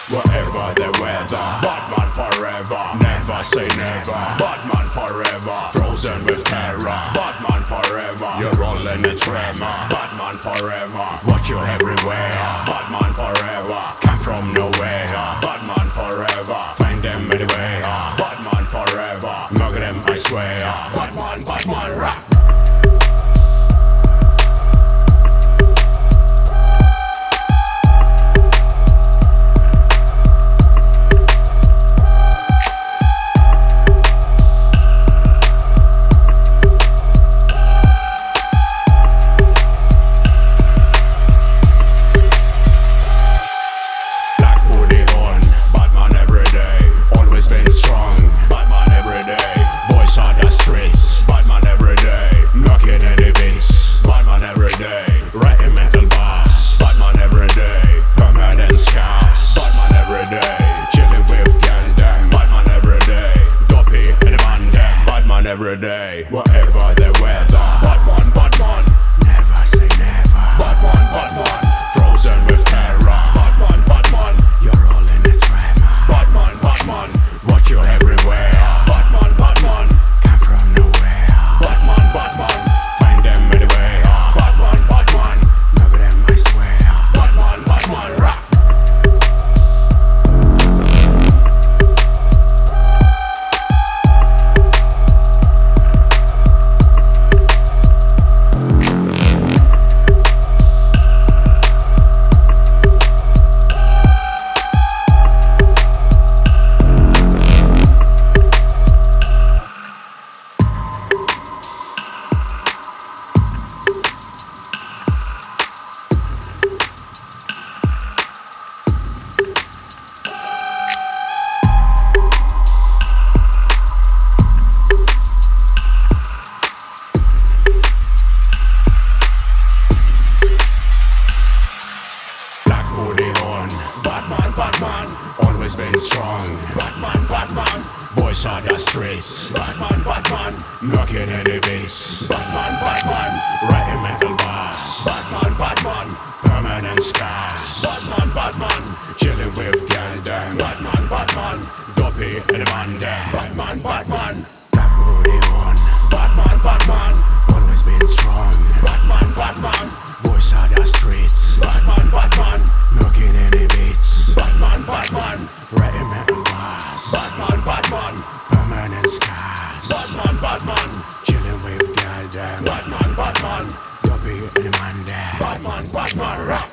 whatever the weather. Batman forever, never say never. Batman forever, frozen with terror. Batman forever, you're all in a tremor. Batman forever, watch you everywhere. Batman forever, come from nowhere. Batman forever, find them anywhere. Batman forever, murder them I swear. Batman, Batman, rock. Writing metal bars, Batman every day, permanent scars. Batman every day, chilling with girl them. Batman every day, dopey in the man them. Batman every day, whatever the weather. Batman, Batman, never say never. Batman, Batman, frozen with terror. Batman, Batman, you're all in a tremor. Batman, Batman, watch you everywhere. Batman, Batman, come from nowhere. Batman, Batman, find them anywhere. Batman, Batman, love them I swear. Batman, Batman, rock. Batman, Batman, always been strong. Batman, Batman, voice of the streets. Batman, Batman, knocking in the beats. Batman, Batman, writing metal bars. Batman, Batman, permanent scars. Batman, Batman, chilling with girl them. Batman, Batman, dopey in the man them. Batman, Batman, black hoodie on. Batman, Batman, always been strong. Batman, Batman, voice of the streets. Batman, Batman, knocking in the beats. Batman, Batman, writing metal bars. Batman, Batman, permanent scars. Batman, Batman, chilling with girl them. Batman, Batman, dopey in the man them. Batman, Batman, rock.